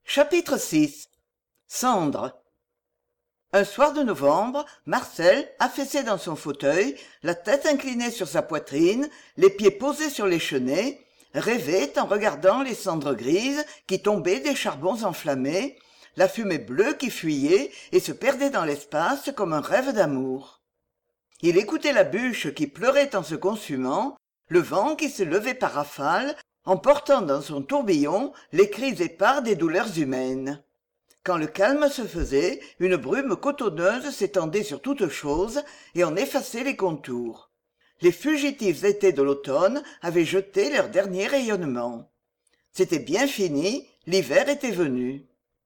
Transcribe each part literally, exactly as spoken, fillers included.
Chapitre six. Cendre. Un soir de novembre, Marcel, affaissé dans son fauteuil, la tête inclinée sur sa poitrine, les pieds posés sur les chenets, rêvait en regardant les cendres grises qui tombaient des charbons enflammés, la fumée bleue qui fuyait et se perdait dans l'espace comme un rêve d'amour. Il écoutait la bûche qui pleurait en se consumant, le vent qui se levait par rafales, emportant dans son tourbillon les cris épars des douleurs humaines. Quand le calme se faisait, une brume cotonneuse s'étendait sur toute chose et en effaçait les contours. Les fugitifs étés de l'automne avaient jeté leur dernier rayonnement. C'était bien fini, l'hiver était venu.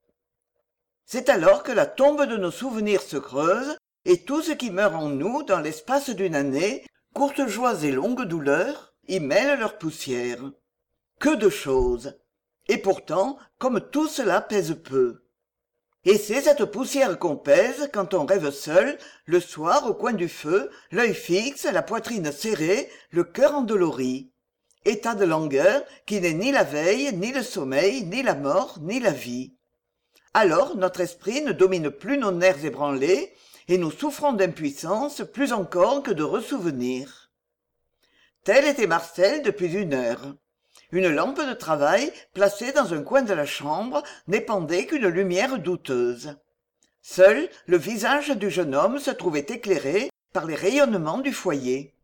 C'est alors que la tombe de nos souvenirs se creuse, et tout ce qui meurt en nous dans l'espace d'une année, courtes joies et longues douleurs, y mêlent leur poussière. Que de choses! Et pourtant, comme tout cela pèse peu. Et c'est cette poussière qu'on pèse quand on rêve seul, le soir au coin du feu, l'œil fixe, la poitrine serrée, le cœur endolori. État de langueur qui n'est ni la veille, ni le sommeil, ni la mort, ni la vie. Alors notre esprit ne domine plus nos nerfs ébranlés, et nous souffrons d'impuissance plus encore que de ressouvenirs. Tel était Marcel depuis une heure. Une lampe de travail, placée dans un coin de la chambre, n'épandait qu'une lumière douteuse. Seul le visage du jeune homme se trouvait éclairé par les rayonnements du foyer.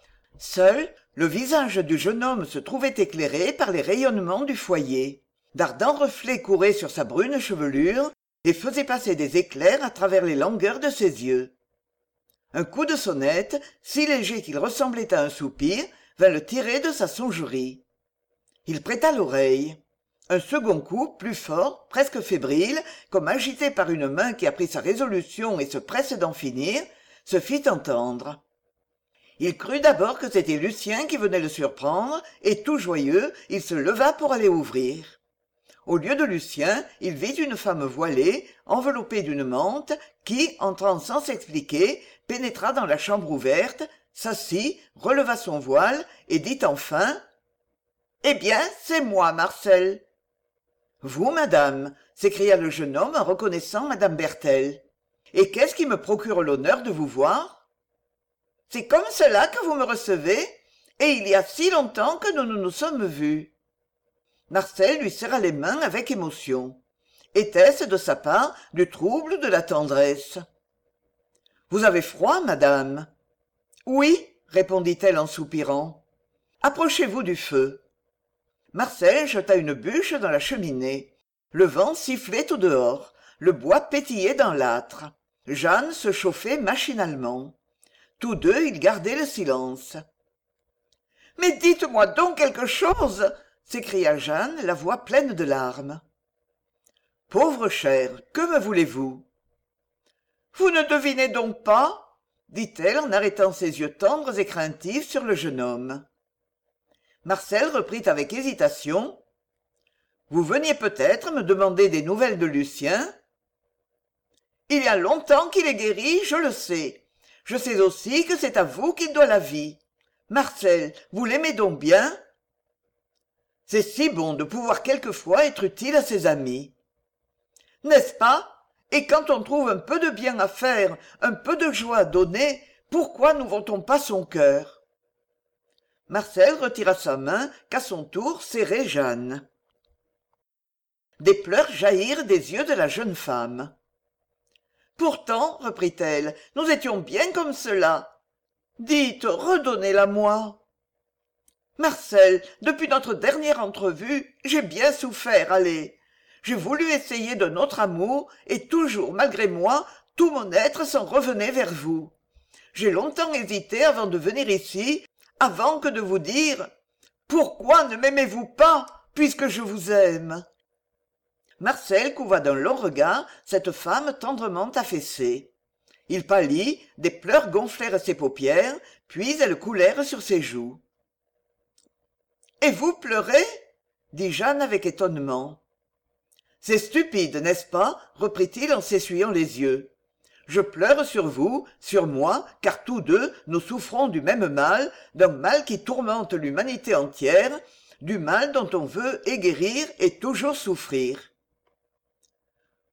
Seul le visage du jeune homme se trouvait éclairé par les rayonnements du foyer. D'ardents reflets couraient sur sa brune chevelure et faisaient passer des éclairs à travers les langueurs de ses yeux. Un coup de sonnette, si léger qu'il ressemblait à un soupir, vint le tirer de sa songerie. Il prêta l'oreille. Un second coup, plus fort, presque fébrile, comme agité par une main qui a pris sa résolution et se presse d'en finir, se fit entendre. Il crut d'abord que c'était Lucien qui venait le surprendre, et tout joyeux, il se leva pour aller ouvrir. Au lieu de Lucien, il vit une femme voilée, enveloppée d'une mante, qui, entrant sans s'expliquer, pénétra dans la chambre ouverte, s'assit, releva son voile, et dit enfin: « Eh bien, c'est moi, Marcel. »« Vous, madame ?» s'écria le jeune homme en reconnaissant madame Bertel. « Et qu'est-ce qui me procure l'honneur de vous voir ?»« C'est comme cela que vous me recevez, et il y a si longtemps que nous nous nous sommes vus. » Marcel lui serra les mains avec émotion. Était-ce de sa part du trouble ou de la tendresse? « Vous avez froid, madame ?»« Oui, » répondit-elle en soupirant. « Approchez-vous du feu. » Marcel jeta une bûche dans la cheminée. Le vent sifflait au dehors. Le bois pétillait dans l'âtre. Jeanne se chauffait machinalement. Tous deux, ils gardaient le silence. « Mais dites-moi donc quelque chose !» s'écria Jeanne, la voix pleine de larmes. « Pauvre chère, que me voulez-vous ?»« Vous ne devinez donc pas ?» dit-elle en arrêtant ses yeux tendres et craintifs sur le jeune homme. Marcel reprit avec hésitation: « Vous veniez peut-être me demander des nouvelles de Lucien ? » « Il y a longtemps qu'il est guéri, je le sais. Je sais aussi que c'est à vous qu'il doit la vie. Marcel, vous l'aimez donc bien ? C'est si bon de pouvoir quelquefois être utile à ses amis. N'est-ce pas ? Et quand on trouve un peu de bien à faire, un peu de joie à donner, pourquoi n'ouvre-t-on pas son cœur ? » Marcel retira sa main qu'à son tour serrait Jeanne. Des pleurs jaillirent des yeux de la jeune femme. « Pourtant, reprit-elle, nous étions bien comme cela. Dites, redonnez-la-moi. »« Marcel, depuis notre dernière entrevue, j'ai bien souffert, allez. J'ai voulu essayer de notre amour, et toujours, malgré moi, tout mon être s'en revenait vers vous. J'ai longtemps hésité avant de venir ici, avant que de vous dire « Pourquoi ne m'aimez-vous pas, puisque je vous aime ?» Marcel couvra d'un long regard cette femme tendrement affaissée. Il pâlit, des pleurs gonflèrent ses paupières, puis elles coulèrent sur ses joues. « Et vous pleurez ?» dit Jeanne avec étonnement. « C'est stupide, n'est-ce pas ?» reprit-il en s'essuyant les yeux. « Je pleure sur vous, sur moi, car tous deux, nous souffrons du même mal, d'un mal qui tourmente l'humanité entière, du mal dont on veut et guérir et toujours souffrir.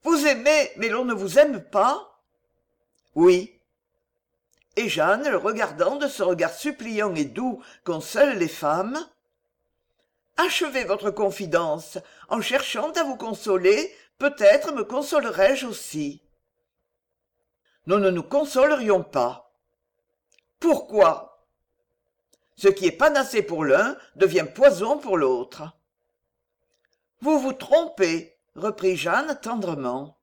Vous aimez, mais l'on ne vous aime pas? Oui. Et Jeanne, le regardant de ce regard suppliant et doux qu'ont seules les femmes: achevez votre confidence. En cherchant à vous consoler, peut-être me consolerai-je aussi. Nous ne nous consolerions pas. Pourquoi? Ce qui est panacée pour l'un devient poison pour l'autre. Vous vous trompez, reprit Jeanne tendrement.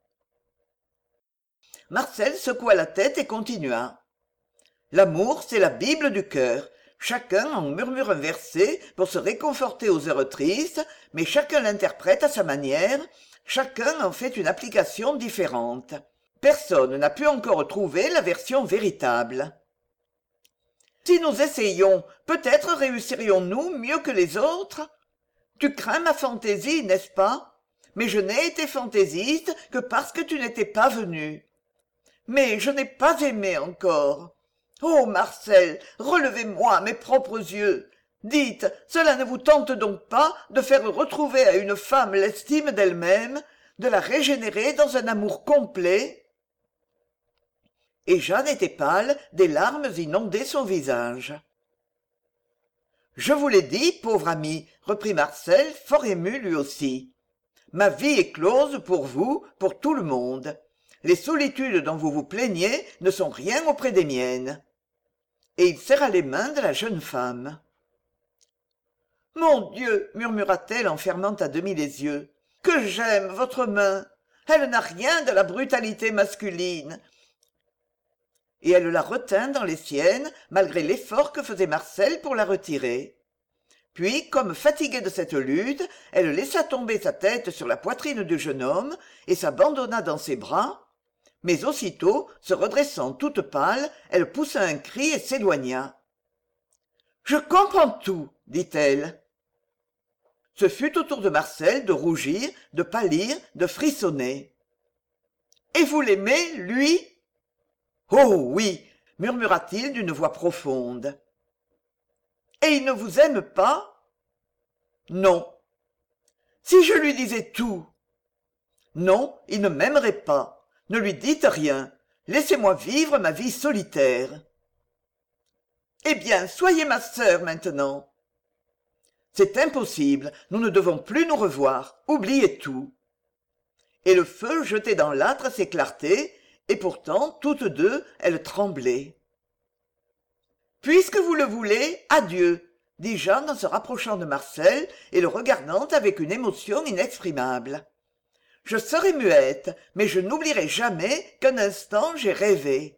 Marcel secoua la tête et continua. L'amour, c'est la Bible du cœur. Chacun en murmure un verset pour se réconforter aux heures tristes, mais chacun l'interprète à sa manière, chacun en fait une application différente. Personne n'a pu encore trouver la version véritable. Si nous essayions, peut-être réussirions-nous mieux que les autres? Tu crains ma fantaisie, n'est-ce pas? Mais je n'ai été fantaisiste que parce que tu n'étais pas venu. Mais je n'ai pas aimé encore. Oh, Marcel, relevez-moi mes propres yeux. Dites, cela ne vous tente donc pas de faire retrouver à une femme l'estime d'elle-même, de la régénérer dans un amour complet? Et Jeanne était pâle, des larmes inondaient son visage. Je vous l'ai dit, pauvre ami, reprit Marcel, fort ému lui aussi. Ma vie est close pour vous, pour tout le monde. Les solitudes dont vous vous plaignez ne sont rien auprès des miennes. Et il serra les mains de la jeune femme. Mon Dieu, murmura-t-elle en fermant à demi les yeux, que j'aime votre main. Elle n'a rien de la brutalité masculine. Et elle la retint dans les siennes, malgré l'effort que faisait Marcel pour la retirer. Puis, comme fatiguée de cette lutte, elle laissa tomber sa tête sur la poitrine du jeune homme et s'abandonna dans ses bras. Mais aussitôt, se redressant toute pâle, elle poussa un cri et s'éloigna. « Je comprends tout, dit-elle. » Ce fut au tour de Marcel de rougir, de pâlir, de frissonner. « Et vous l'aimez, lui ?»« Oh oui, murmura-t-il d'une voix profonde. « Et il ne vous aime pas ?»« Non. »« Si je lui disais tout ?»« Non, il ne m'aimerait pas. Ne lui dites rien. Laissez-moi vivre ma vie solitaire. »« Eh bien, soyez ma sœur maintenant. »« C'est impossible, nous ne devons plus nous revoir. Oubliez tout. » Et le feu jetait dans l'âtre ses clartés, et pourtant, toutes deux, elles tremblaient. « Puisque vous le voulez, adieu, dit Jeanne en se rapprochant de Marcel et le regardant avec une émotion inexprimable. Je serai muette, mais je n'oublierai jamais qu'un instant j'ai rêvé.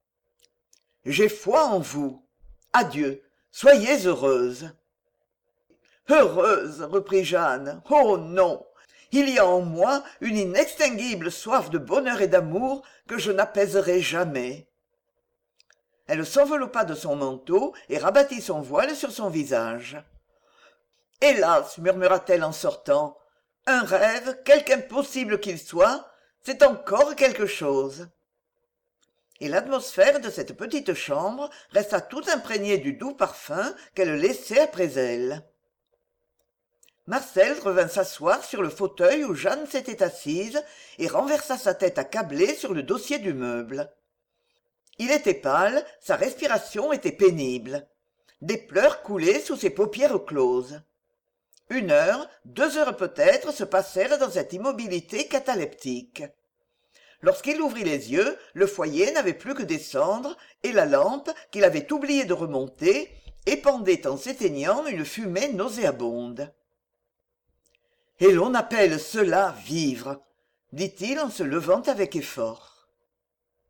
J'ai foi en vous. Adieu, soyez heureuse. Heureuse, reprit Jeanne. Oh non, il y a en moi une inextinguible soif de bonheur et d'amour que je n'apaiserai jamais. Elle s'enveloppa de son manteau et rabattit son voile sur son visage. Hélas, murmura-t-elle en sortant, un rêve, quelque impossible qu'il soit, c'est encore quelque chose. Et l'atmosphère de cette petite chambre resta tout imprégnée du doux parfum qu'elle laissait après elle. Marcel revint s'asseoir sur le fauteuil où Jeanne s'était assise et renversa sa tête accablée sur le dossier du meuble. Il était pâle, sa respiration était pénible. Des pleurs coulaient sous ses paupières closes. Une heure, deux heures peut-être se passèrent dans cette immobilité cataleptique. Lorsqu'il ouvrit les yeux, le foyer n'avait plus que des cendres, et la lampe, qu'il avait oublié de remonter, épandait en s'éteignant une fumée nauséabonde. « Et l'on appelle cela vivre !» dit-il en se levant avec effort.